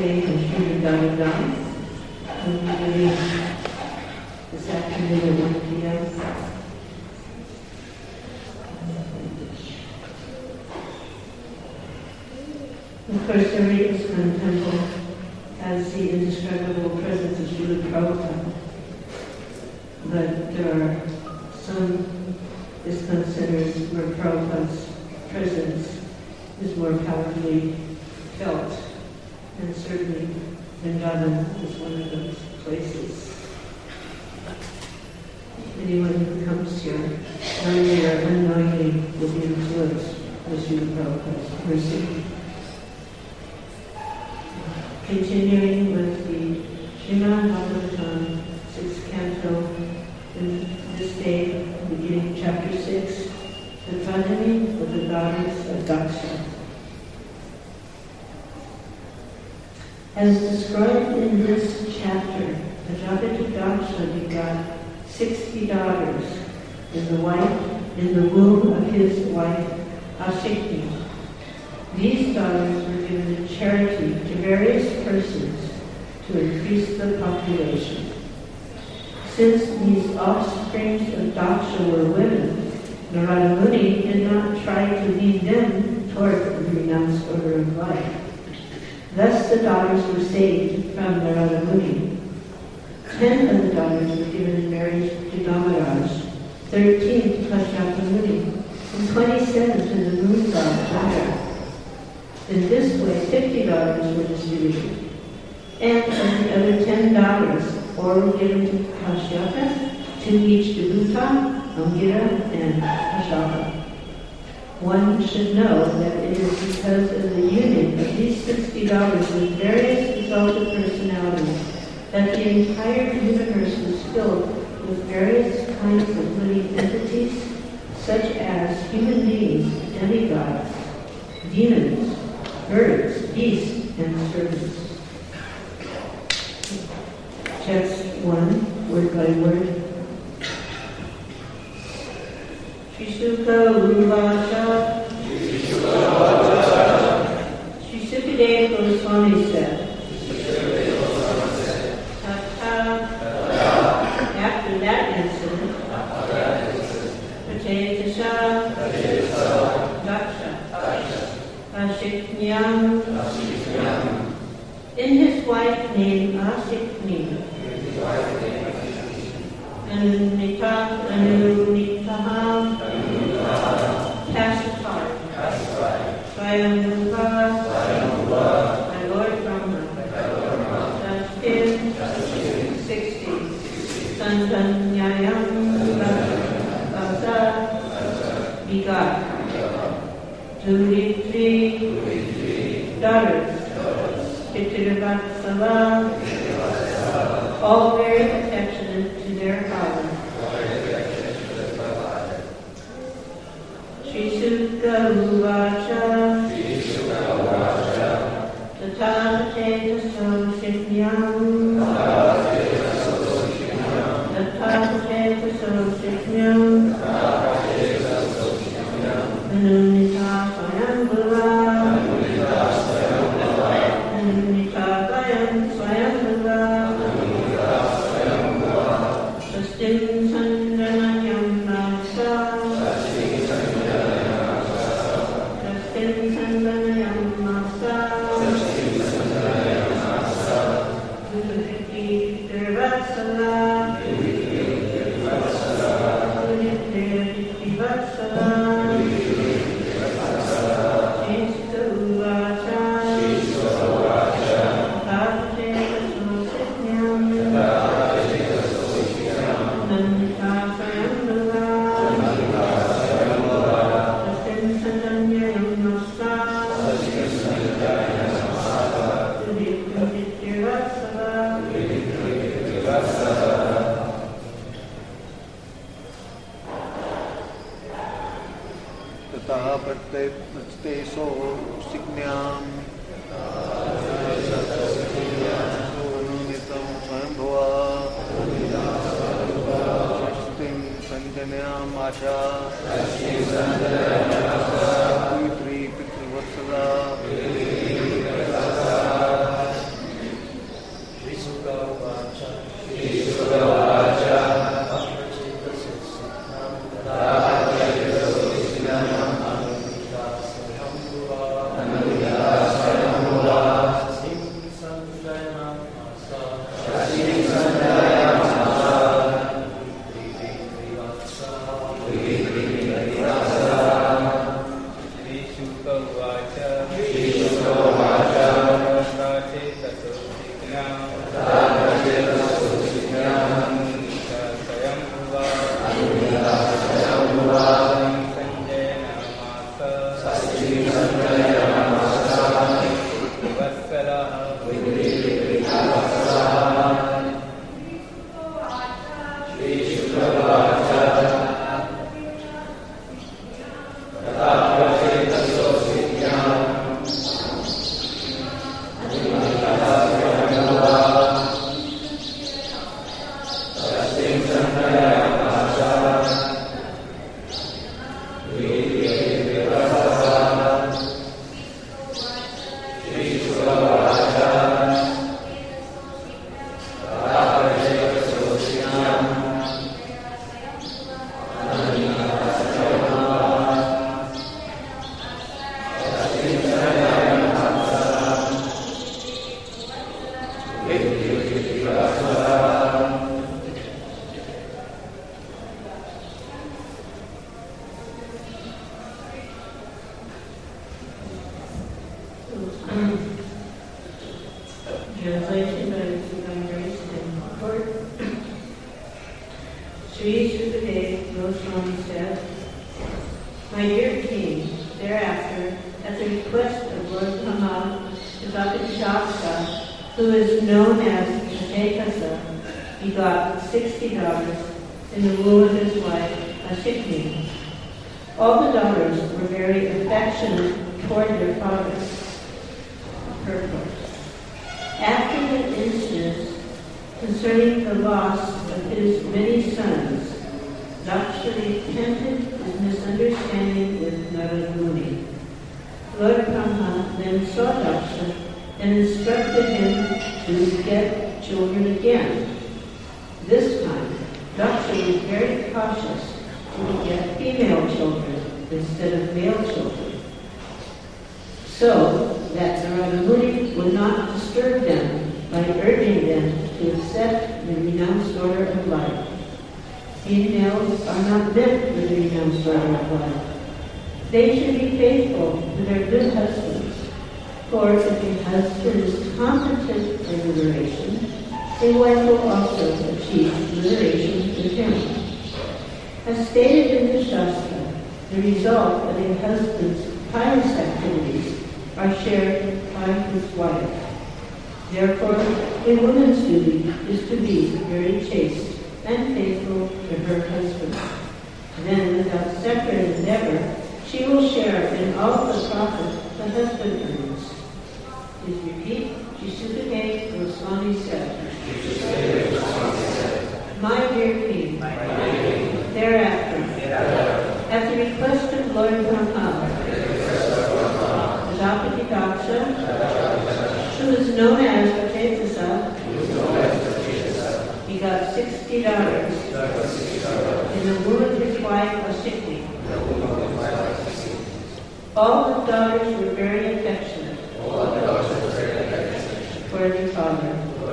Day and Shri Gadadam. We'll be doing this afternoon at 1 p.m. Of course, every ISKCON temple has the indescribable presence of Srila Prabhupada, but there are some ISKCON centers where Prabhupada's presence is more powerfully felt, and certainly Vrindavan is one of those places. Anyone who comes here, knowingly or unknowingly, will be influenced by Srila Prabhupada's mercy. Continuing with the Srimad Bhagavatam, 6th canto, in this day, beginning chapter 6, the Vadani of the daughters of Daksha. As described in this chapter, Prajapati Daksha begot 60 daughters in the womb of his wife Ashikni. These daughters were given in charity to various persons to increase the population. Since these offsprings of Daksha were women, Narada Muni did not try to lead them toward the renounced order of life. Thus the daughters were saved from Narada Muni. 10 of the daughters were given in marriage to Damaraj, 13 to Kashyapa Muni, and 27 to the moon god Chandra. In this way, 50 daughters were distributed. And of the other 10 daughters, 4 were given to Kashyapa, 2 each to Bhuta, Angira, and Kashyapa. One should know that it is because of the union of these 60 daughters with various exalted personalities that the entire universe was filled with various kinds of living entities, such as human beings, demigods, demons, birds, beasts, and serpents. Text 1, word by word. Srisuka Uvacha. Sri Sukadeva Goswami said, after that incident, Prachetasha Daksha Ashiknyam, in his wife named Ashikni, Anunitaha, pacified, Swayambhuva, my Lord Brahma, Dashkin, 60, Santanyayam, Bhakta, begot, 23 daughters, Pitirvatsala, all very affectionate to their father. Srisuka Uvacha, Tathate Tasosifnyam, Tathate Tasosifnyam, Anunita Swayambhuva, Anunita Swayambhuva, Sustin Sandranayam Nasa, Sustin Sandranayam Nasa, Udhiti Dervatsala, Udhiti Vatsala, Translation by Divine Grace and Court. Sri Sukadeva Goswami said, "My dear king, thereafter, at the request of Lord Brahma, Devakadaksa, who is known as Jatakasa, begot 60 daughters in the womb of his wife, Ashikni. All the daughters were very affectionate toward their father." Purport. After the incident concerning the loss of his many sons, Daksha repented his misunderstanding with Narada Muni. Lord Brahma then saw Daksha and instructed him to get children again. This time, Daksha was very cautious to beget female children instead of male children, so that Narada Muni would not disturb them by urging them to accept the renounced order of life. Females are not meant for the renounced order of life. They should be faithful to their good husbands, for if a husband is competent for liberation, a wife will also achieve liberation with him. As stated in the Shastra, the result of a husband's pious activities are shared by his wife. Therefore, a woman's duty is to be very chaste and faithful to her husband. Then, without separate endeavor, she will share in all the profit the husband earns. Please repeat. Sukadeva Goswami said, "My dear king, thereafter, at the request of Lord Brahma, Devakadaksa, who is known as Jatakasa, begot 60 daughters in the womb of his wife Ashikni. All the daughters were very affectionate for their father.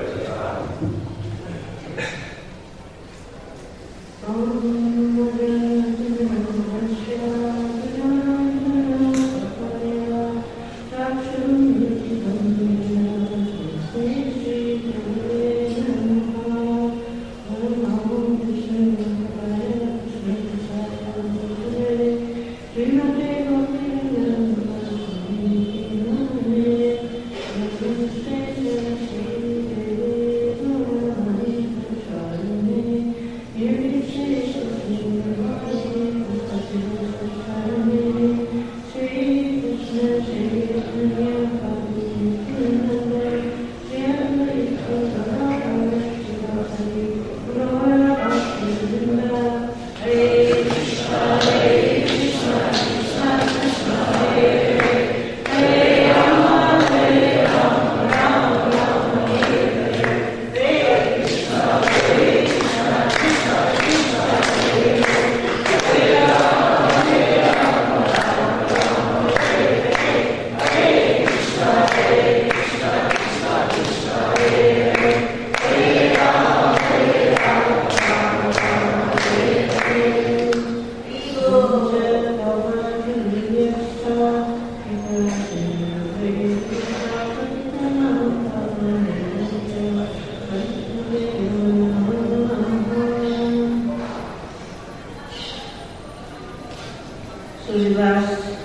So the last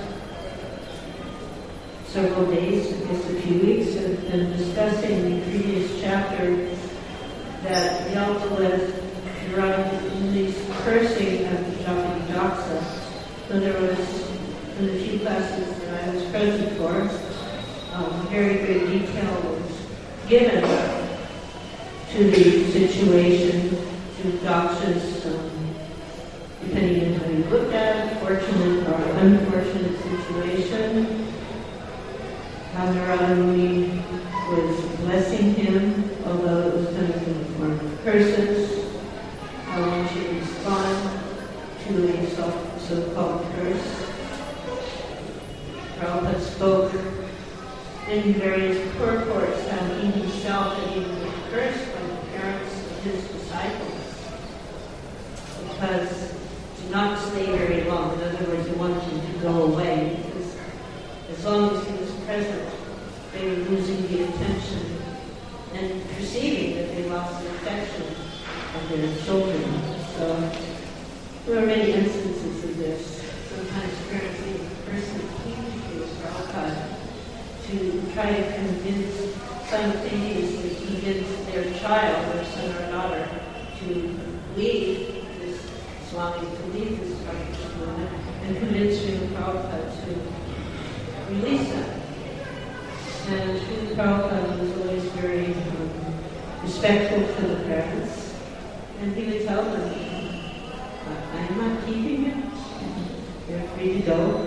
several days, I guess a few weeks, have been discussing the previous chapter that Yalta was derived in these cursing of Devakadaksa. So there was, in the few classes that I was present for, very good detail was given to the situation, to Daksha's, depending on how you look at it, fortunate or unfortunate situation, how Narada Muni was blessing him, although it was coming in the form of curses, how one should respond to a so-called curse. Prabhupada spoke in various purports how he himself had even been cursed by the parents of his disciples because to not stay very long. In other words, he wanted him to go away because as long as he was present losing the attention and perceiving that they lost the affection of their children. So there are many instances of this. Sometimes parents leave a person came to Prabhupada to try to simultaneously convince their child, their son or daughter, to leave this Swami, to leave this practice movement, and convince Srila Prabhupada to release them. And Srila Prabhupada was always very respectful to the parents, and he would tell them, I'm not keeping you. You're free to go.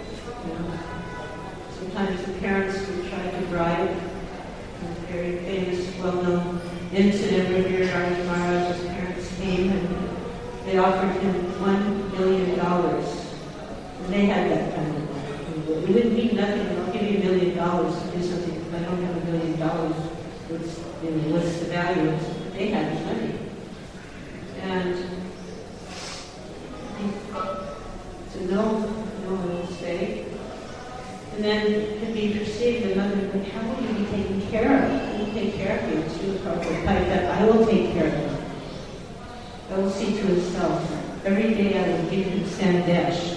Sometimes the parents would try to bribe. A very famous, well-known incident where Giriraj Maharaj's parents came and they offered him $1 million. And they had that kind of money. It wouldn't mean nothing. I'll give you $1 million to do something. If I don't have $1 million, what's the value? They had the money. And so no one will stay. And then it can be perceived that mother, but how will you be taken care of? I will take care of you. It's really Prabhupada that I will take care of you. I will see to himself. Every day I will give him sandesh.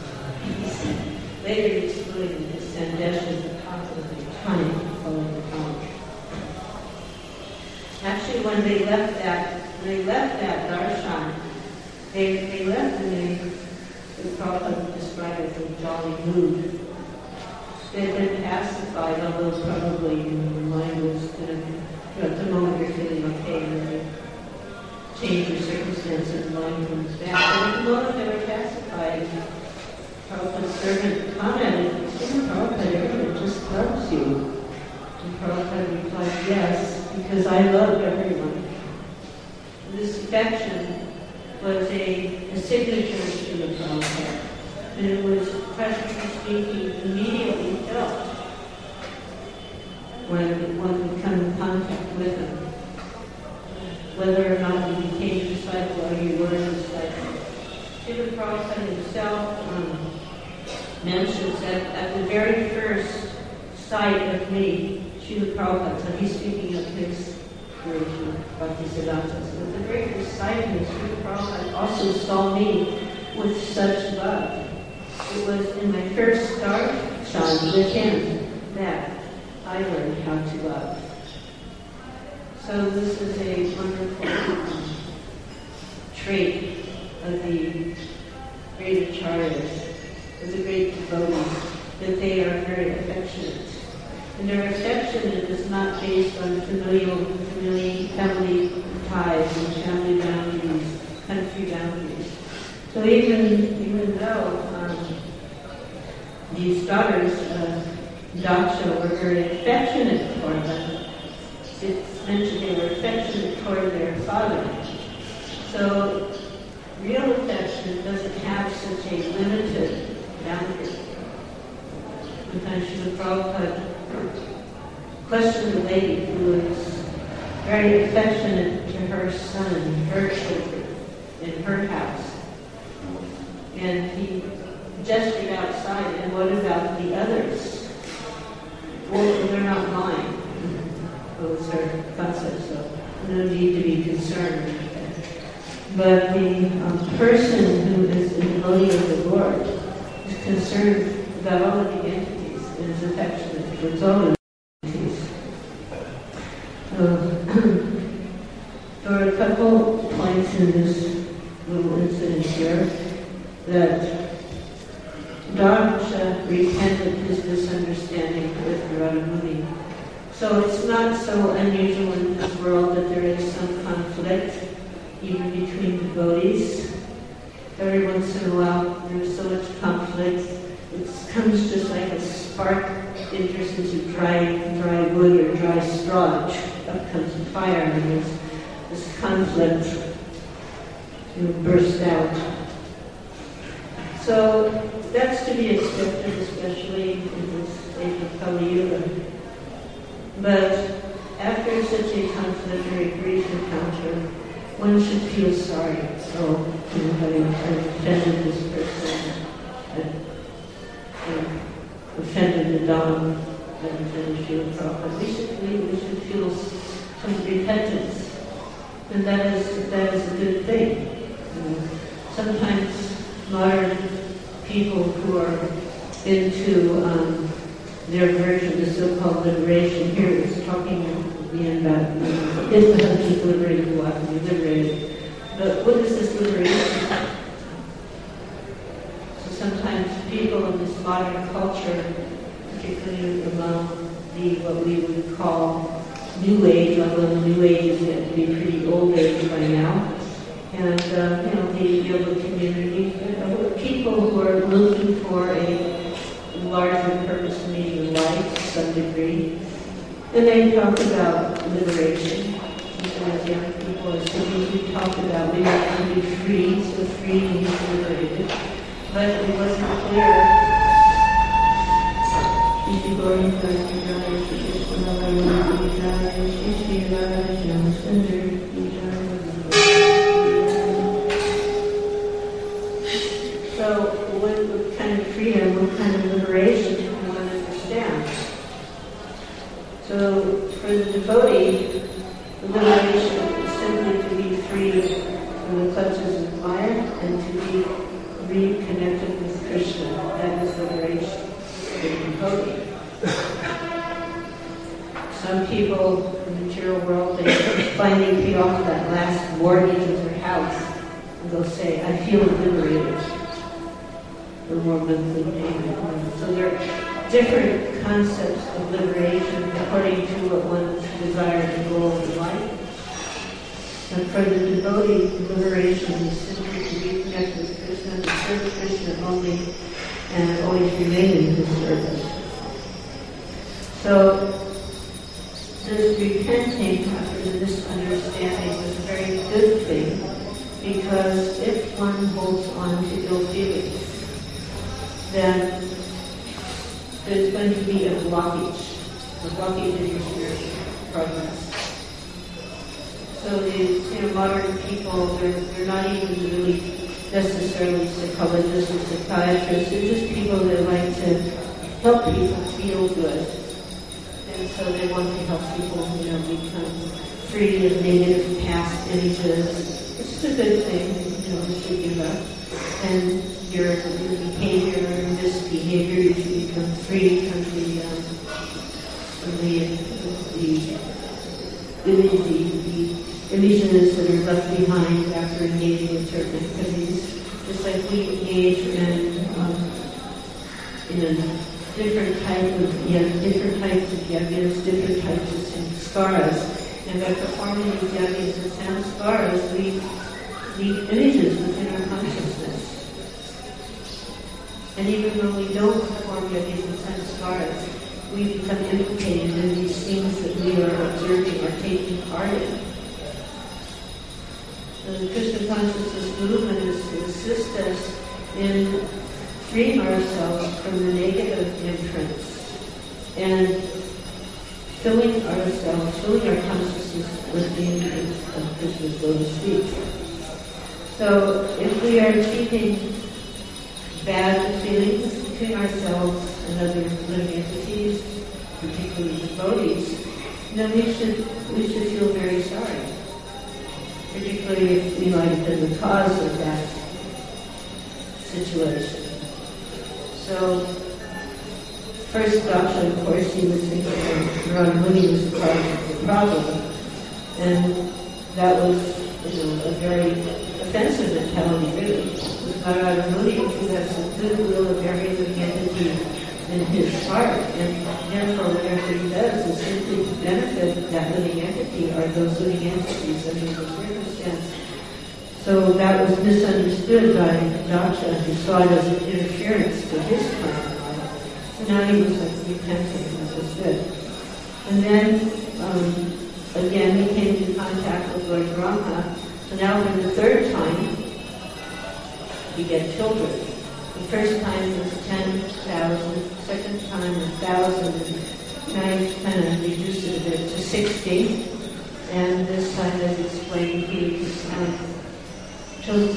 Later he explained that his sandesh is the top of the tonic following the tonic. Actually, when they left that darshan, they left in the Prabhupada described as a jolly mood. They had been pacified, although probably their mind was at the moment you're feeling okay, and then you change your circumstances, mind comes back. But at the moment they were pacified, Prabhupada's servant commented, Prabhupada, everyone just loves you. And Prabhupada replied, yes, because I love everyone. And this affection was a signature to the Prabhupada. And it was, practically speaking, immediately felt when one would come in contact with him. Whether or not you became a disciple or you were a disciple. Srila Prabhupada himself mentions that at the very first sight of me, Srila Prabhupada, so he's speaking of his version of Bhaktisiddhanta. So at the very first sight of me, Srila Prabhupada also saw me with such love. It was in my first darshan with him that I learned how to love. So this is a wonderful trait of the great acharyas, of the great devotees, that they are very affectionate. And their affection is not based on family ties and family boundaries, country boundaries. So even though these daughters of Daksha were very affectionate toward them, it's mentioned they were affectionate toward their father. So real affection doesn't have such a limited boundary. Sometimes Srila Prabhupada questioned a lady who was very affectionate to her son, her children, in her house. And he gestured outside, and what about the others? Well, they're not mine. That was her concept, so no need to be concerned. But the person who is the devotee of the Lord is concerned about all of the entities and is affectionate towards all of the entities. There are a couple points in this little incident here that Daksha repented his misunderstanding with Narada Muni. So it's not so unusual in this world that there is some conflict, even between devotees. Every once in a while, there's so much conflict. It comes just like a spark enters into dry wood or dry straw. Up comes a fire, and there's this conflict burst out. So that's to be expected, especially in this age of Kali Yuga. But after such a conflict or a grief encounter, one should feel sorry. So, having offended this person, offended the Dham, and understand Srila Prabhupada. We should feel some repentance. And that is a good thing. Sometimes modern people who are into their version, the so-called liberation, here is talking again about if the husband is liberated, the wife will be liberated. But what is this liberation? So sometimes people in this modern culture, particularly among what we would call New Age, although the New Age is yet to be pretty old age by now, and the yoga community, people who are looking for a larger purpose in meaning life to some degree, and they talk about liberation. As young people are speaking, we talk about we want to be free, so free means liberated, but it wasn't clear. So what kind of freedom, what kind of liberation do we want to understand? So for the devotee, the liberation is simply to be free from the clutches of Maya and to be reconnected with Krishna. That is liberation. Some people in the material world, they finally pay off that last mortgage of their house, and they'll say, I feel liberated. The more monthly payment. So there are different concepts of liberation according to what one's desire and goal in life. And for the devotee, liberation is simply to reconnect with Krishna, to serve Krishna only, and always remain in his service. So this repenting after the misunderstanding was a very good thing, because if one holds on to ill feelings, then there's going to be a blockage in your spiritual progress. So the modern people, they're not even really necessarily psychologists or psychiatrists. They're just people that like to help people feel good. And so they want to help people, become free of negative past images. It's a good thing, to give up. And your behavior and misbehavior, you should become free from the images that are left behind after engaging in certain activities. Just like we engage in different types of yajnas, different types of samskaras. And by performing these yajnas and samskaras, we leave images within our consciousness. And even when we don't perform yajnas and samskaras, we become implicated in these things that we are observing or taking part in. The Krishna consciousness movement is to assist us in freeing ourselves from the negative imprints and filling our consciousness with the imprints of Krishna's lotus feet. So if we are keeping bad feelings between ourselves and other living entities, particularly devotees, then we should feel very sorry. Particularly if we might have been the cause of that situation. So, first Daksha, of course, he was thinking that Narada Muni was the cause of the problem, and that was, a very offensive mentality, really. With Narada Muni, who has the goodwill of every living entity in his heart, and therefore whatever he does is simply to benefit that living entity or those living entities under the circumstance. So that was misunderstood by Daksha, who saw it as an interference to his plan in life. So now he was repenting, as was good. And then, again, he came into contact with Lord Brahma. So now for the third time, we get children. The first time was 10,000, second time 1,000, and now he's kind of reduced it a bit to 60. And this time, as explained, he chose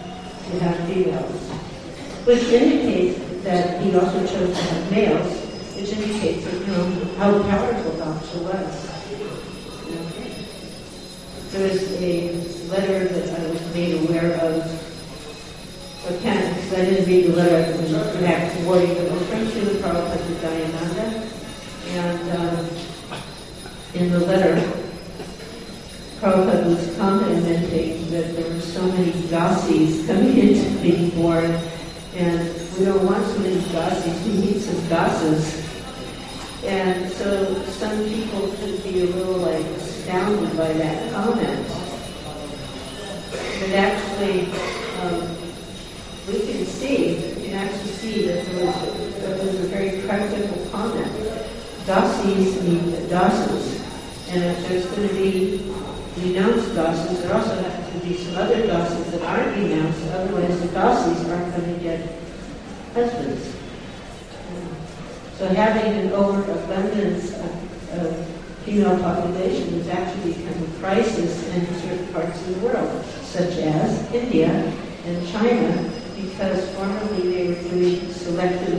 to have females, which indicates that he also chose to have males, which indicates that, how powerful Daksha was. There was a letter that I was made aware of. I can't, because I didn't read the letter, I was back to Wardy, but it was from Srila Prabhupada to Dayananda. And in the letter, Prabhupada was commenting that there were so many dasis coming into being born, and we don't want so many dasis, we need some dasas. And so some people could be a little astounded by that comment. But actually, we can actually see that there was a very practical comment. Dasis mean dasas. And if there's going to be renounced dasas, there also have to be some other dasas that aren't renounced, otherwise the dasis aren't going to get husbands. So having an overabundance of female population has actually become a crisis in certain parts of the world, such as India and China, because formerly they were doing selective,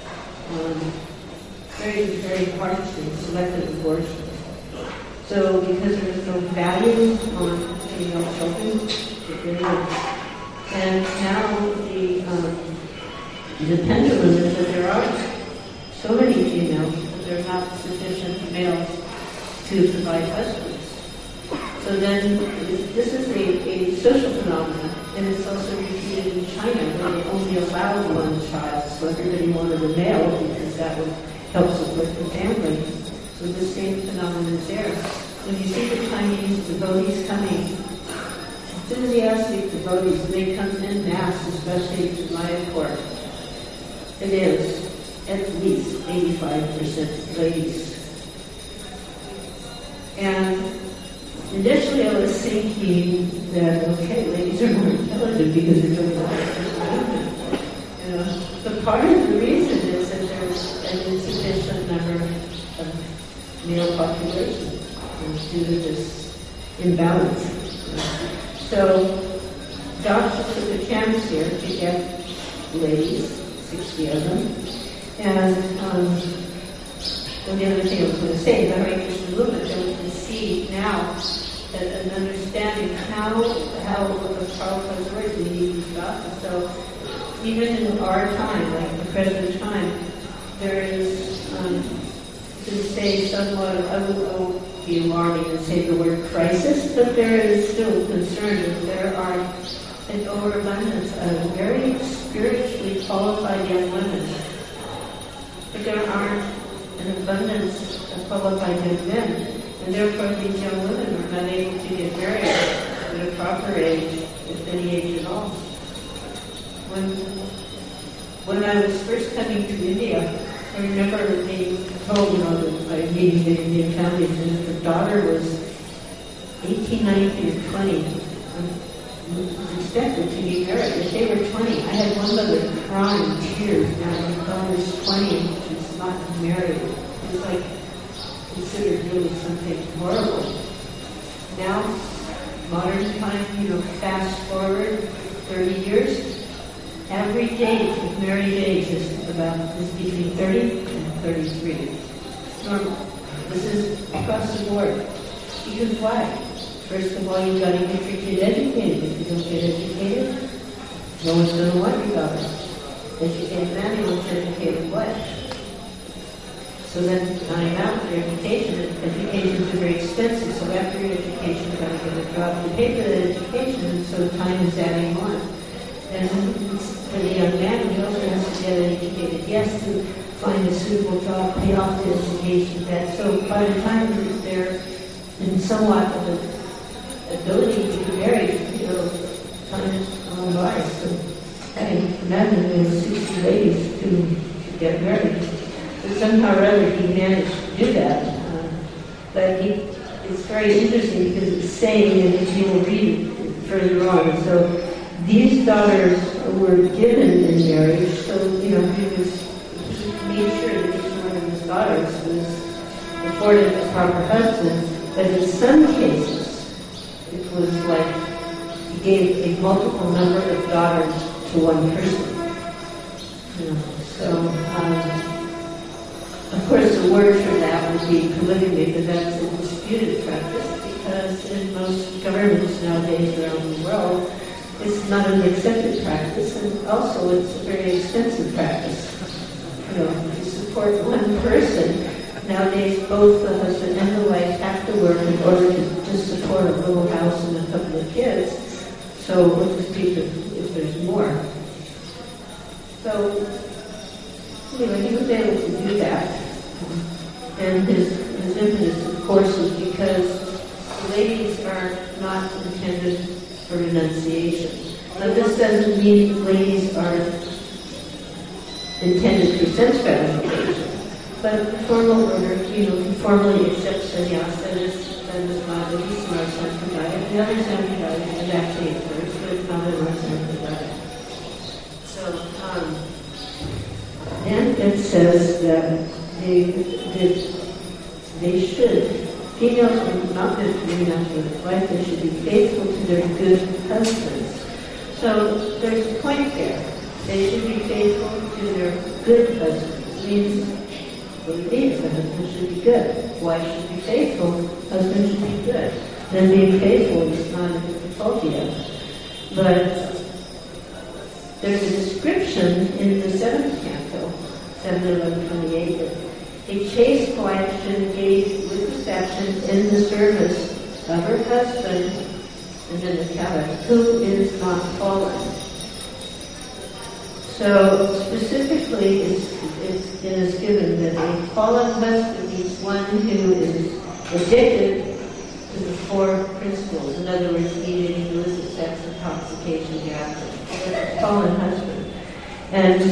very, very harsh and selective abortion. So because there was no value on female children, it really is. And now the pendulum is that there are so many females, but there are not sufficient males to provide husbands. So then this is a social phenomenon, and it's also repeated in China, where they only allowed one child, so everybody wanted a male because that would help support the family. So the same phenomenon is there. When you see the Chinese devotees coming, enthusiastic devotees, they come in mass, especially to Mayapur. It is at least 85% ladies. And initially I was thinking that, okay, ladies are more intelligent because they're doing all this. But part of the reason is that there's an insufficient number of male population due to this imbalance. So Daksha took a chance here to get ladies, 60 of them. And the other thing I was going to say, the Hare Krishna movement, that we can see now that an understanding how the Prabhupada's words, we need these dasas. So even in our time, like the present time, there is, to say somewhat, I will be alarming and say the word crisis, but there is still concern that there are an overabundance of very spiritually qualified young women. But there aren't an abundance of qualified young men, and therefore these young women are not able to get married at a proper age, if any age at all. When I was first coming to India, I remember being told, that I meeting the Indian families, and the daughter was 18, 19, or 20, expected to be married. If they were 20, I had one mother crying tears. Now my daughter's 20 and she's not married. It was like considered really something horrible. Now, modern time, fast forward 30 years, average age of married age is between 30 and 33. It's normal. This is across the board. Because why? First of all, you've got to get your kid educated. If you don't get educated, no one's going to want your daughter. Educated man, you want your educated wife. So then, tying out your education is very expensive. So after your education, you've got to get a job to pay for that education, and so time is adding on. And for the young man, he also has to get educated. He has to find a suitable job, pay off the education debt. So by the time they're in somewhat of an ability to get married, time is gone by. So I can imagine there were 60 ladies to get married. But somehow or other he managed to do that. But it's very interesting because it's saying, and you will read it further on. So these daughters were given in marriage, so he made sure that each one of his daughters was afforded a proper husband. But in some cases, it was like he gave a multiple number of daughters to one person. Of course, the word for that would be polygamy, but that's a disputed practice because in most governments nowadays around the world, it's not an accepted practice, and also it's a very expensive practice. You know, if you support one person, nowadays both the husband and the wife have to work in order to just support a little house and a couple of kids. So we'll just speak if there's more. So, anyway, he was able to do that. And his impetus, of course, is because ladies are not intended for renunciation. Now, this doesn't mean ladies are intended for sense gratification, but the formal order, he formally accepts sannyas, that is not the Vishnur Sampradaya. The other Sampradaya is actually a first, but it's not a Sampradaya. So, and it says that they should, females are not good to renounce their wife, they should be faithful to their good husbands. So there's a point there. They should be faithful to their good husbands. It means what it means, the husband should be good. Wife should be faithful, husband should be good. Then being faithful is not a difficulty. But there's a description in the 7th canto, 7:11:28, that a chaste wife should engage with affection in the service of her husband, and then the caveat, who is not fallen. So specifically, it is given that a fallen husband means one who is addicted to the 4 principles. In other words, eating, illicit sex, intoxication, gambling. That's a fallen husband. And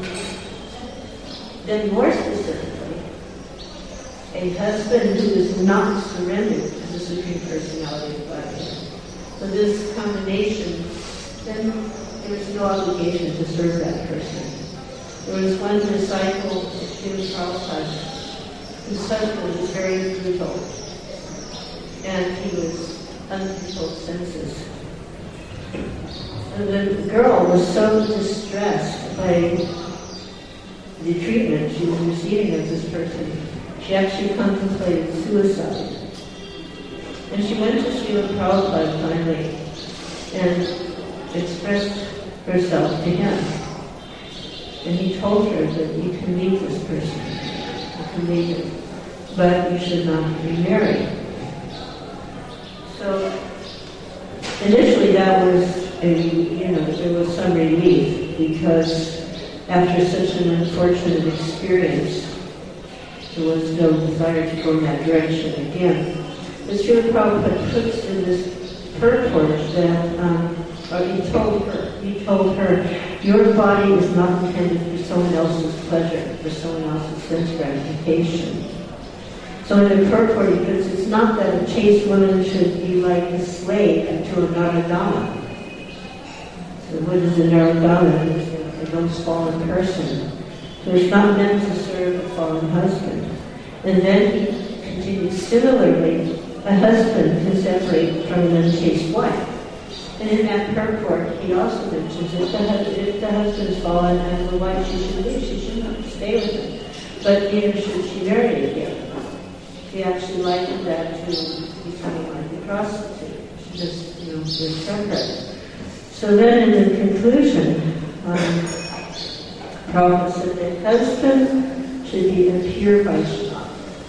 then more specifically, a husband who is not surrendered to the Supreme Personality of Godhead. So this combination, then there is no obligation to serve that person. There was one disciple of Srila Prabhupada whose husband was very brutal, and he was uncontrolled senses. And the girl was so distressed by the treatment she was receiving of this person, she actually contemplated suicide. And she went to Srila Prabhupada finally and expressed herself to him. And he told her that you can leave this person, you can leave him, but you should not remarry. So initially that was there was some relief, because after such an unfortunate experience, there was no desire to go in that direction again. But Srila Prabhupada puts in this purport that he told her, your body is not intended for someone else's pleasure, for someone else's sense gratification. So in the purport he puts, it's not that a chaste woman should be like a slave to a Naradama. So what is a Naradama? It's a most fallen person. So it's not meant to serve a fallen husband. And then he continues, similarly, a husband can separate from an unchaste wife. And in that purport, he also mentions if the husband is fallen and the wife, she should leave, she should not stay with him. But neither should she marry again. He actually likened that to becoming like a prostitute. She just, was separate. So then in the conclusion, Prabhupada said that husband should be a pure Vaishnava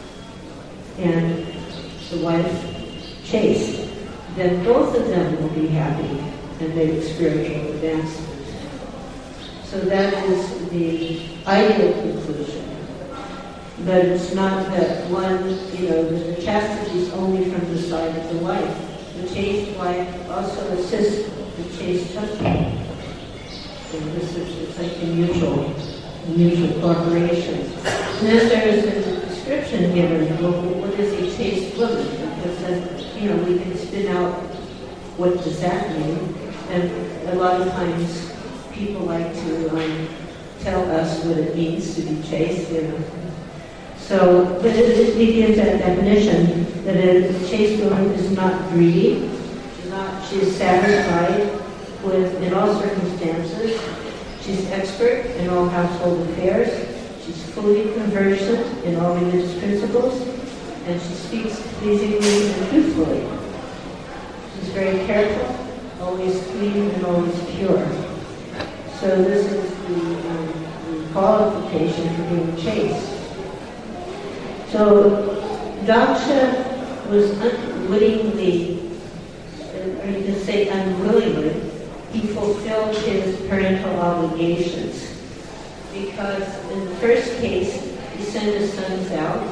and the wife chaste. Then both of them will be happy and make spiritual advancement. So that is the ideal conclusion. But it's not that one, the chastity is only from the side of the wife. The chaste wife also assists the chaste husband. So this is like a mutual cooperation. And then there is a description given of what is a chaste woman, because then, we can spin out what does that mean. And a lot of times people like to tell us what it means to be chaste, So, but it gives that definition that a chaste woman is not greedy, she is satisfied in all circumstances. She's expert in all household affairs. She's fully conversant in all religious principles, and she speaks pleasingly and truthfully. She's very careful, always clean and always pure. So this is the qualification for being chaste. So Daksha was unwittingly, or you can say unwillingly, he fulfilled his parental obligations. Because in the first case, he sent his sons out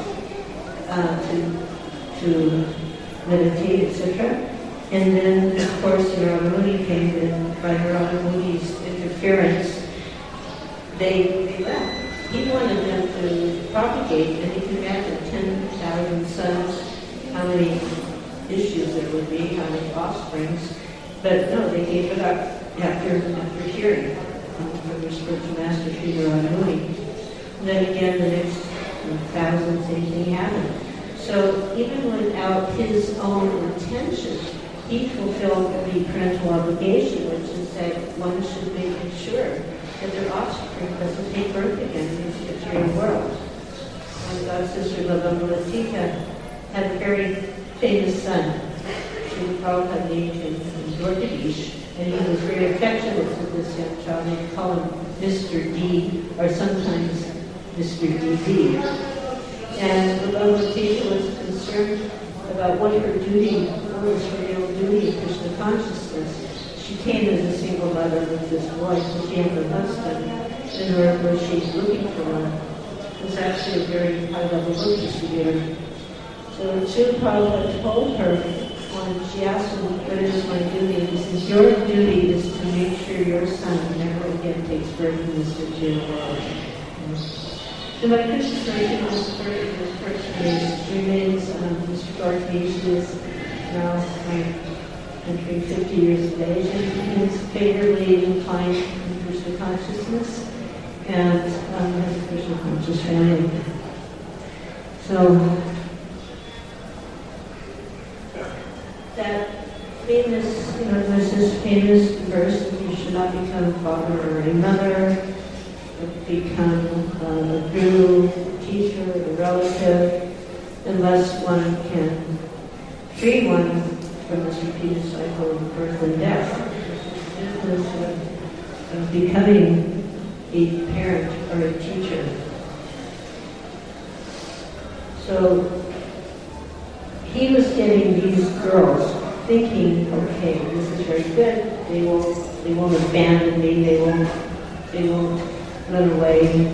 to meditate, etc. And then, of course, Radharani came in. By Radharani's interference, they left. He wanted them to propagate, and you can imagine 10,000 sons, how many issues there would be, how many offsprings. But no, they gave it up after hearing from their spiritual master, Sri Radharani. And then again, the next 1,000, same thing happened. So even without his own intention, he fulfilled the parental obligation, which is that one should make sure that their offspring doesn't take birth again in the material world. And God's sister Bhagavad had a very famous son. She Prabhupada named him Dwarkadish, and he was very affectionate to this young child. They call him Mr. D, or sometimes Mr. DD. And Bhagavad was concerned about what her duty was, her real duty in Krishna consciousness. She came as a single mother with this boy, so she had no husband, and where she's looking for one. It was actually a very high-level Buddhist figure. So Srila Prabhupada told her, when she asked him, what is my duty? He says, your duty is to make sure your son never again takes birth in this material world. So my Krishna this person remains Mr. Dwarkadish is now entering 50 years of age, and he is favorably inclined in Krishna consciousness and has a Krishna conscious family. So that famous, there's this famous verse that you should not become a father or a mother, become a guru, a teacher, a relative, unless one can free one from this repeated cycle of birth and death. The business of becoming a parent or a teacher. So he was getting these girls thinking, okay, this is very good. They won't abandon me. They won't run away,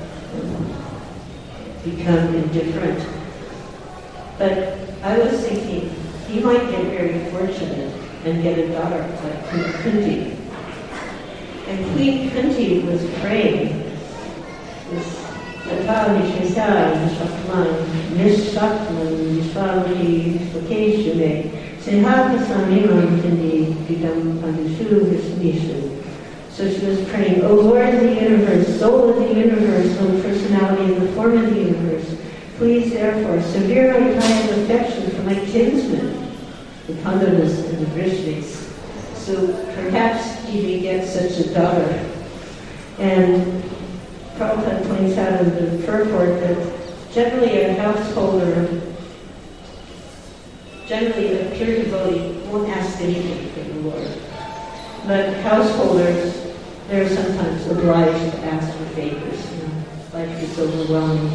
become indifferent. But I was thinking, he might get very fortunate and get a daughter like Queen Kunti. And Queen Kunti was praying this Tata Vishesai Vishwakman Nishakman Vishwavati Vishwakeshuve Sehakasamimam Tindi Vidam Pandishu Visnishu. So she was praying, O Lord of the universe, soul of the universe, O personality in the form of the universe, please therefore severe my kind of affection for my kinsmen, the Pandavas and the Vrishnis. So perhaps he may get such a daughter. And Prabhupada points out in the purport that generally a householder, generally a pure devotee won't ask anything from the Lord. But householders, they're sometimes obliged to ask for favors. Life is overwhelming.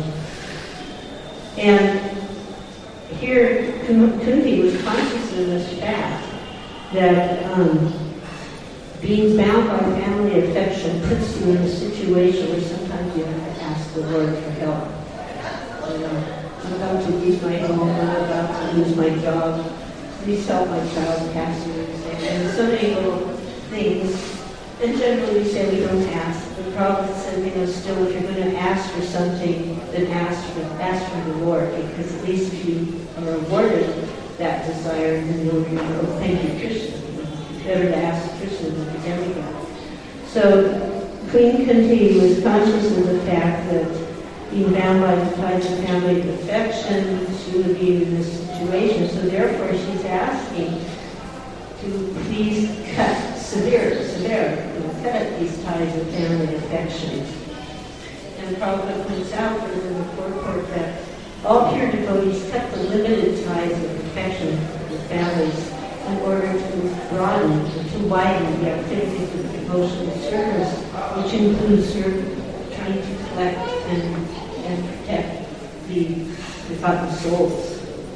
And here, Kunti was conscious of this fact that being bound by family affection puts you in a situation where sometimes you have to ask the Lord for help. I'm about to lose my home, I'm about to lose my job. Please help my child pass through this. And so many little things. And generally we say we don't ask. The Prophet said, still if you're going to ask for something, then ask for the Lord, because at least if you are awarded that desire, then you'll remember, oh, thank you, Krishna. It's better to ask Krishna than the demigod. So Queen Kunti was conscious of the fact that being bound by the ties of family affection, she would be in this situation. So therefore she's asking to please cut, cut these ties of family affection. And Prabhupada points out that in the purport that all pure devotees cut the limited ties of affection with families in order to broaden, to widen the activities of devotional service, which includes trying to collect and protect the forgotten souls.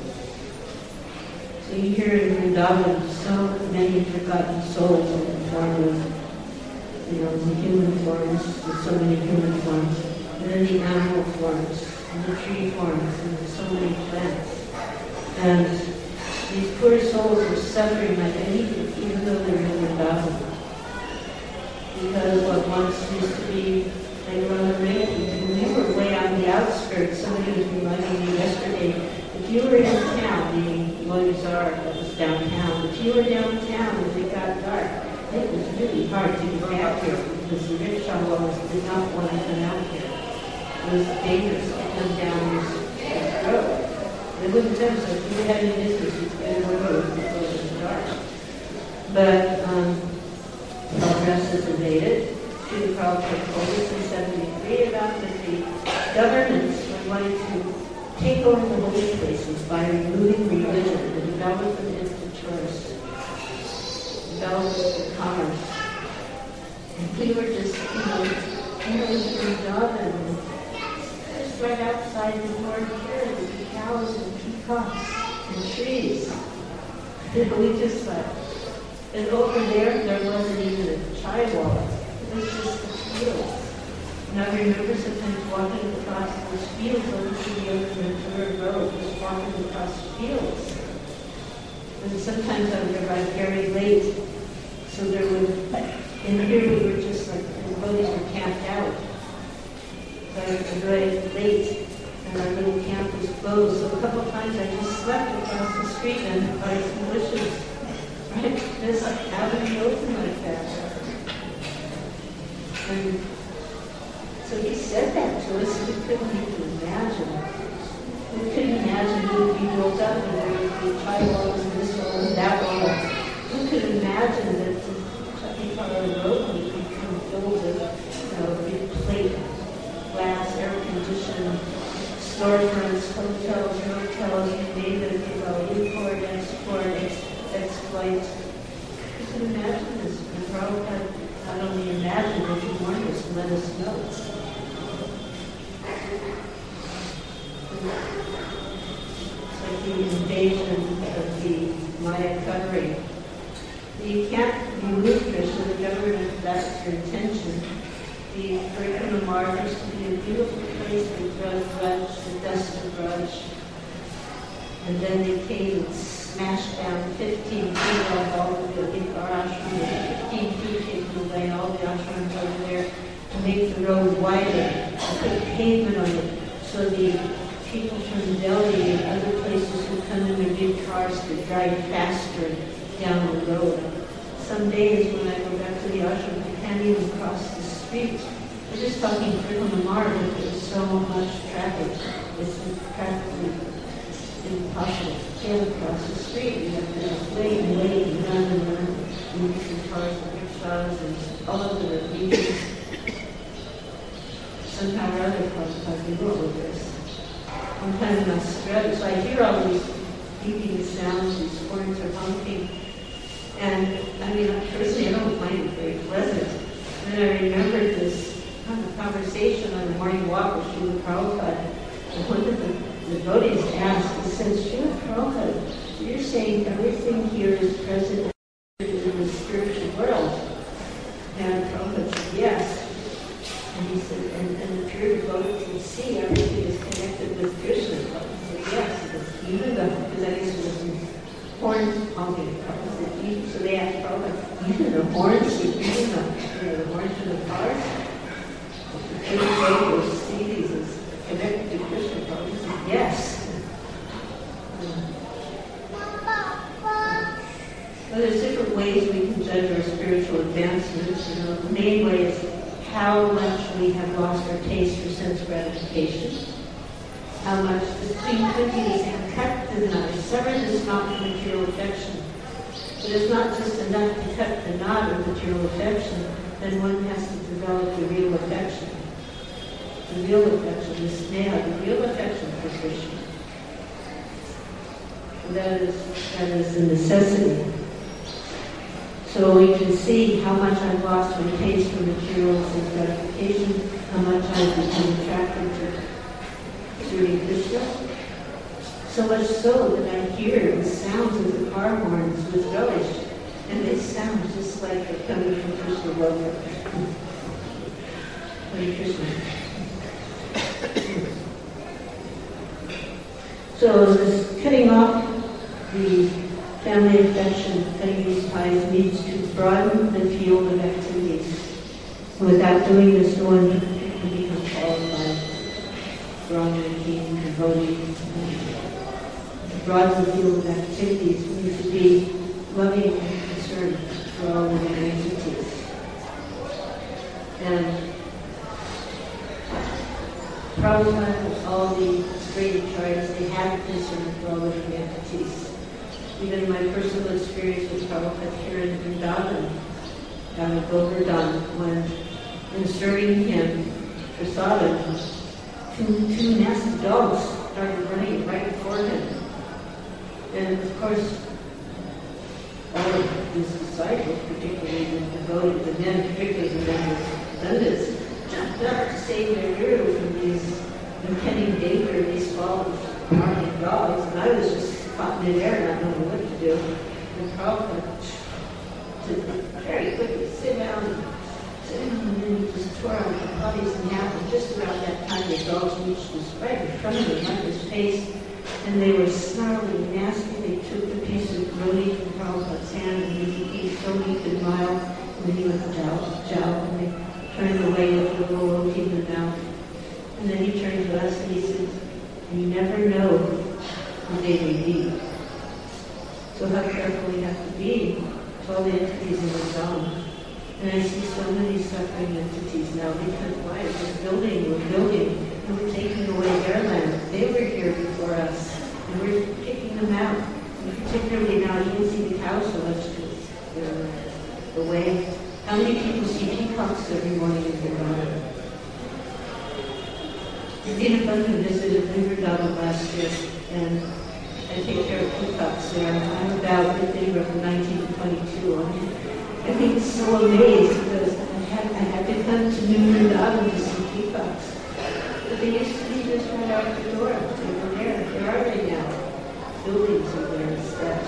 So you hear in Vrindavan so many forgotten souls in the form of, the human forms, there's so many human forms, and then the animal forms, and the tree forms, and there's so many plants. And these poor souls are suffering like anything, even though they're in Vrindavan. Because what once used to be like Ramana, when we were way on the outskirts, somebody was reminding me yesterday, if you were in town, meaning Moyazar, that was downtown, if you were downtown and it got dark, it was really hard to get back here because the rickshaw owners did not want to come out here. It was dangerous to come down this road. They wouldn't tell us if you were having business, you'd get on the road before it was dark. But progress has invaded. Srila Prabhupada told us in 73 about that the governments were wanting to take over the holy places by removing religion and develop them into tourists, develop commerce. And we were just, in Vrindavan, just right outside the door here, with the cows and peacocks and trees. We just left. And over there wasn't even a chai wall. It was just the fields. And I remember sometimes walking across those fields over to the Oakland Road, just walking across fields. And sometimes I would arrive very late. So there would, and here we were just like, the devotees were camped out. So I arrived late, and our little camp was closed. So a couple of times I just slept across the street and by some bushes. Right? Just like having open like that. And so he said that to us, and we couldn't even imagine. We couldn't imagine we would be built up and there would be chai walls and this wall and that wall. Who could imagine that the Chakipara Road would become filled with, big plate, glass, air-conditioned storefronts, hotels, motels, you name it, import, export, exploit. Who could imagine this? And Prabhupada not only imagined it, he warned us and let us know. It's like the invasion of the Maya covering. You can't remove Krishna, the government, if that's your intention. The Parikrama Marg used to be a beautiful place with Braj, the dust of Braj. And then they came and smashed down 15 feet of all of our ashram, 15 feet taken away, all the ashrams over there, to make the road wider and put pavement on it. So the people from Delhi and other places who come in their big cars could drive faster down the road. Some days when I go back to the ashram, I can't even cross the street. We're just talking Parikrama Marg, but there's so much traffic. It's practically impossible. You can't cross the street. You have to just wait and run and run. And different cars and rickshaws and all of the regions. Somehow or other, Prabhupada deal with this. One time in Australia, so I hear all these beeping sounds, these horns are honking. And personally, I don't find it very pleasant. And then I remembered this conversation on the morning walk with Srila Prabhupada. And one of the devotees asked, he says, Srila Prabhupada, you're saying everything here is present in the spiritual world. And Prabhupada said, yes. And he said, and the pure devotee can see everything is connected with Krishna. Prabhupada said, yes. Because even because I guess it was some horn honking. Prabhupada said, so they asked Prabhupada, even the horns, even the horns in the cars? The pure devotee will see these as connected to Krishna. Prabhupada said, yes. Well, there's different ways we can judge our spiritual advancements. The main way is how much we have lost our taste for sense gratification. How much between cookies and cut the knot, sever this knot of material affection. But it's not just enough to cut the knot of material affection, then one has to develop the real affection. the real affection, the sneha, the real affection for Krishna. And that is the necessity. So we can see how much I've lost my taste for materials and gratification, how much I've become attracted to serving Krishna. So much so that I hear the sounds of the car horns with relish, and they sound just like they're coming from Krishna Loka. Hare Krishna. So this cutting off the family affection, cutting these ties, needs to broaden the field of activities. Without doing this, no one can become qualified, Brahman, king, devotee. To broaden the field of activities, we need to be loving and concerned for all living entities. And Prabhupada, with all the great acharyas, they have concern for all living entities. Even in my personal experience with Prabhupada here in Vrindavan, down at Govardhan, when in serving him prasadam, two nasty dogs started running right before him. And of course, all of his disciples, particularly the devoted, the men, particularly the men with dandas, jumped up to save their guru from these impending danger, these fallen armed dogs, and I was just caught in midair, not knowing what to do. And Prabhupada to very quickly sit down, and then he just tore out the puppies in half, and just about that time the dogs reached us right in front of him, like his face, and they were snarly, nasty. They took the piece of roti from Prabhupada's hand, and he so meek and mild, and then he went jow, and they turned away with a little roti in the mouth. And then he turned to us and he said, "You never know who they may be." So how careful we have to be to all the entities in the zone. And I see so many suffering entities now because why? We're building, and we're taking away their land. They were here before us, and we're kicking them out. And particularly now, you can see the cows so much the way. How many people see peacocks every morning in their garden? Dinabandhu visited Vrindavan last year, and I take care of peacocks there. I'm about anywhere from 19 to 22. I think it's so amazed because I had to come to New Vrindavan to see peacocks. But they used to be just right out the door. They were there. Where are they now? Buildings are there instead.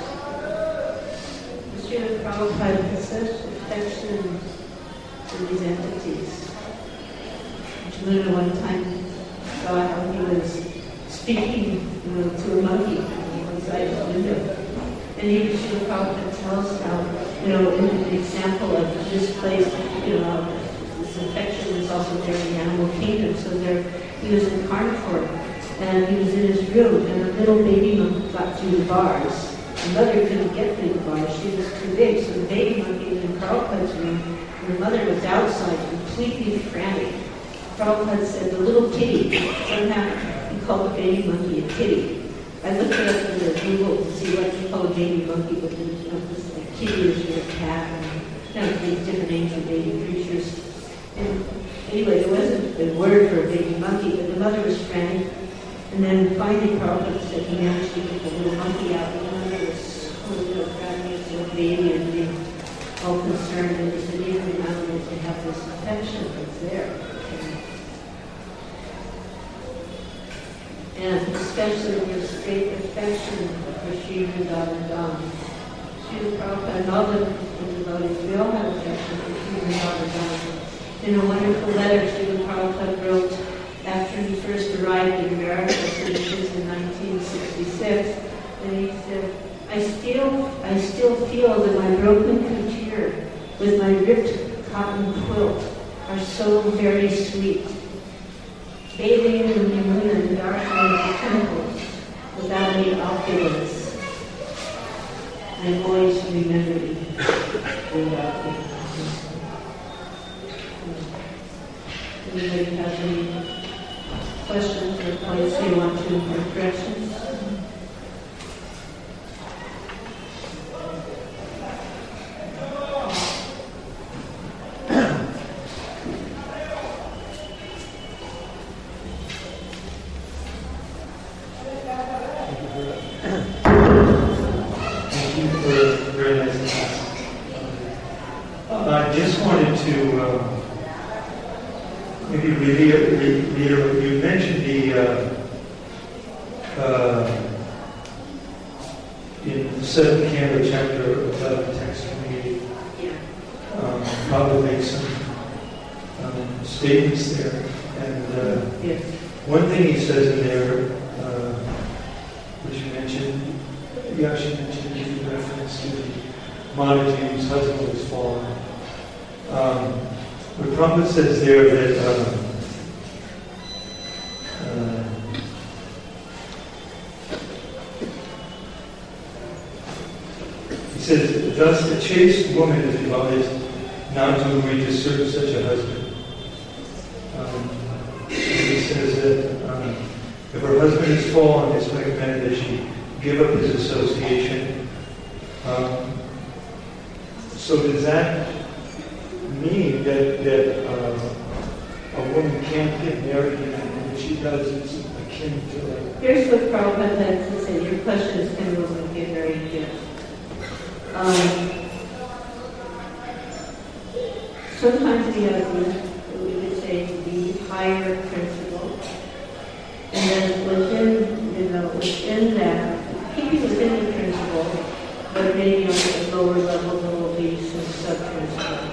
Srila Prabhupada has such affection for these entities. Jamuna one time saw how he was speaking to a monkey inside the window. And even Srila Prabhupada tells how, in an example of this place, this affection is also there in the animal kingdom. So he was in carnivore, and he was in his room, and a little baby monkey got through the bars. The mother couldn't get through the bars. She was too big, so the baby monkey was in Prabhupada's room, and the mother was outside, completely frantic. Prabhupada said, the little kitty, somehow he called the baby monkey a kitty. I looked it up in the Google to see what you call a baby monkey, but a kitty is your cat, and these different names for baby creatures. And anyway, there wasn't a word for a baby monkey, but the mother was frantic. And then finally Prabhupada said he managed to get the little monkey out, and the mother was so grabbing its little baby and being all concerned, and he said even the animals, they have this affection that's there. And especially this great affection for Sri Vrindavan Dham. Srila Prabhupada and all the devotees, we all have affection for Sri Vrindavan Dham. In a wonderful letter Srila Prabhupada wrote after he first arrived in America, so this was in 1966, and he said, I still feel that my broken kutir with my ripped cotton quilt are so very sweet. Bathing in the Yamuna and darshan of the temples without any opulence. I'm always remembering without any opulence. Anybody have any questions or points they want to or corrections? to maybe reiterate. You mentioned in the 7th canto, chapter 11, text 28. Probably make some statements there. And one thing he says in there, which you mentioned, you actually mentioned in reference to Montague's husband was fallen. The Prabhupada says there that he says, thus a chaste woman is advised not to agree to serve such a husband. And he says that if her husband is fallen, it's recommended that she give up his association. So does that mean that a woman can't get married and if she does, it's akin to like... Here's what Prabhupada had to say. Your question is, can a woman get married again? Sometimes we have what we would say the higher principle, and then within that, keeping within the principle, but maybe on a lower level there will be some sub-principle.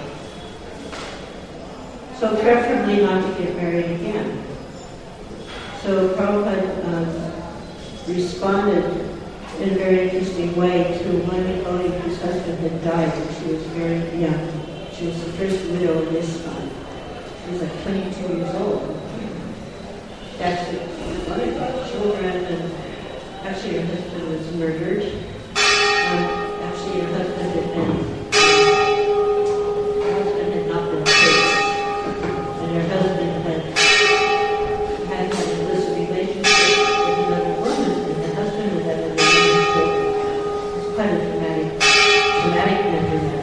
So preferably not to get married again. So Prabhupada responded in a very interesting way to one devotee whose husband had died when she was very young. She was the first widow in ISKCON. She was like 22 years old. Actually, one of her children, and actually her husband was murdered. Actually, her husband had not been killed. And her husband had an illicit relationship with another woman, and the husband was at a relationship. It was quite a dramatic melodramatic.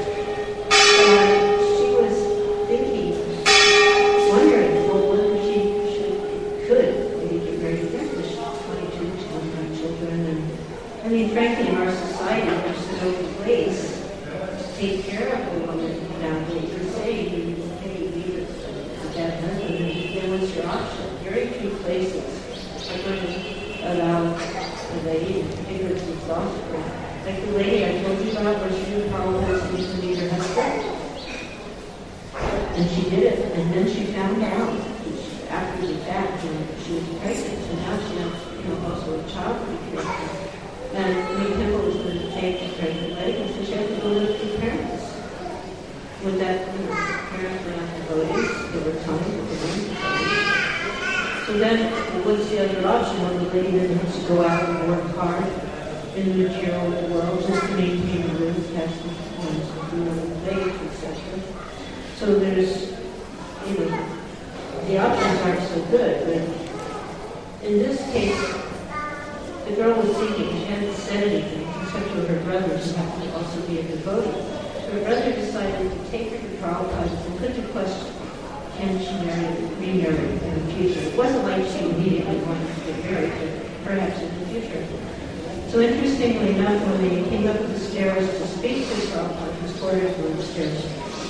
She was thinking, wondering, well, whether she could maybe get married again, because she's 22, she doesn't have children, and I mean, frankly, in our society, there's no place to take care of a woman nowadays. You're saying you leave it to that husband, and then what's your option? Very few places are going to allow a lady to figure it's exhausted. Like the lady I told you about, where she would probably have to meet her husband. And she did it, and then she found out after the fact she was pregnant, and now she has also a child to be cared for. And Lee Temple was going to take the pregnant lady, so she had to go live with her parents. With that, her parents were not devotees, there were times that they weren't devotees. So then, what's the other option? Well, the lady then has to go out and work hard in the material world just to maintain the room, has to bake, etc. So there's, the options aren't so good, but in this case, the girl was thinking, she hadn't said anything, except to her brother, who happened to also be a devotee. So her brother decided to take her to Prabhupada and put the question, can she remarry in the future? It wasn't like she immediately wanted to get married, but perhaps in the future. So interestingly enough, when they came up the stairs to speak to Prabhupada, his quarters were upstairs,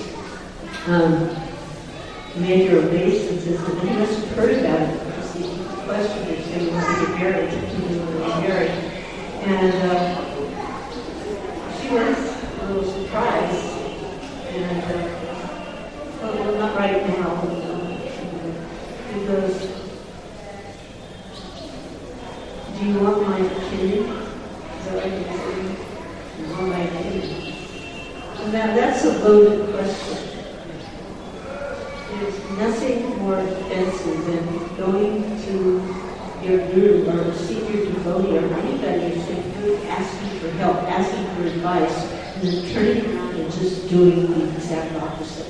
Major obeisance is that he must have heard about it, because he questioned her, saying he wanted to get married, he wanted to get married. And she was a little surprised, and well, not right now. He goes, do you want my opinion? Is that right? Do you want my opinion? And now that's a loaded question. There's nothing more offensive than going to your guru or a senior devotee or anybody and asking for help, asking for advice, and then turning around and just doing the exact opposite.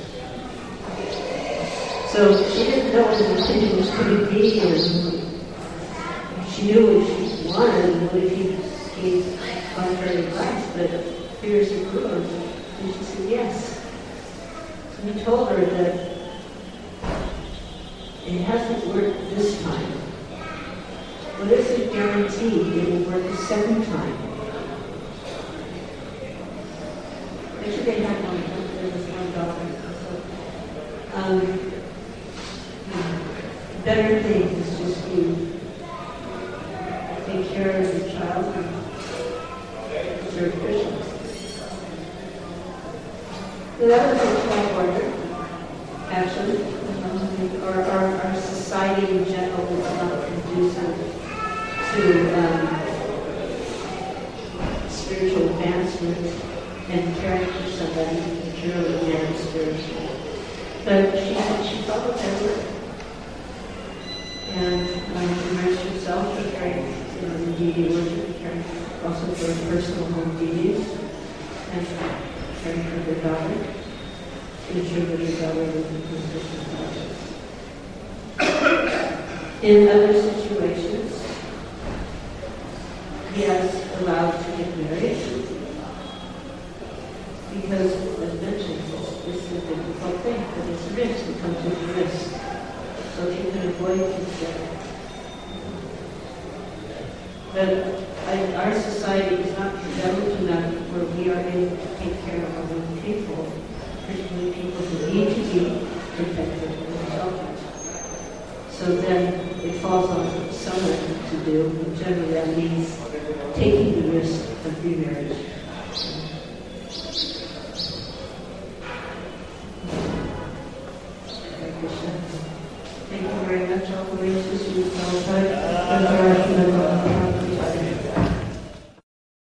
So she didn't know what the opinion was going to be, and she knew what she wanted and what if he gave contrary advice, but here's the guru, and she said yes. So he told her that it hasn't worked this time. What is a guarantee it will work a second time? Actually, they had one. There was one daughter. So better thing is just you take care of the child and serve Krishna. So that was a tall order, actually. Our society in general is not conducive to spiritual advancement and caring for somebody purely very spiritual. But she followed that word. And immersed herself in caring, in deity worship, caring also for her personal home deities, and caring for her daughter, to ensure that her daughter was in Krishna's conscious. In other situations, he has allowed to get married, because, as mentioned, this is a difficult thing, but it's a risk, it comes with a risk. So if you can avoid it, but our society is not developed enough where we are able to take care of our own people, particularly people who need to be protected and sheltered. So then it falls on someone to do, and generally that means taking the risk of remarriage. Thank you very much, all the way to Sri Prabhupada.